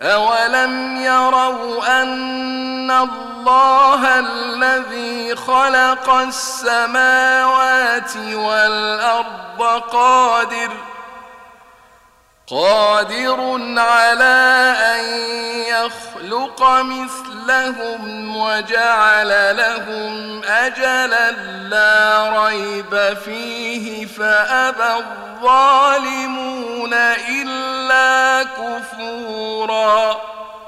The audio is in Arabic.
أولم يروا أن الله الذي خلق السماوات والأرض قادر على أن يخلق مثلهم وجعل لهم أجلا لا ريب فيه فأبى الظالمون إلا كفورا.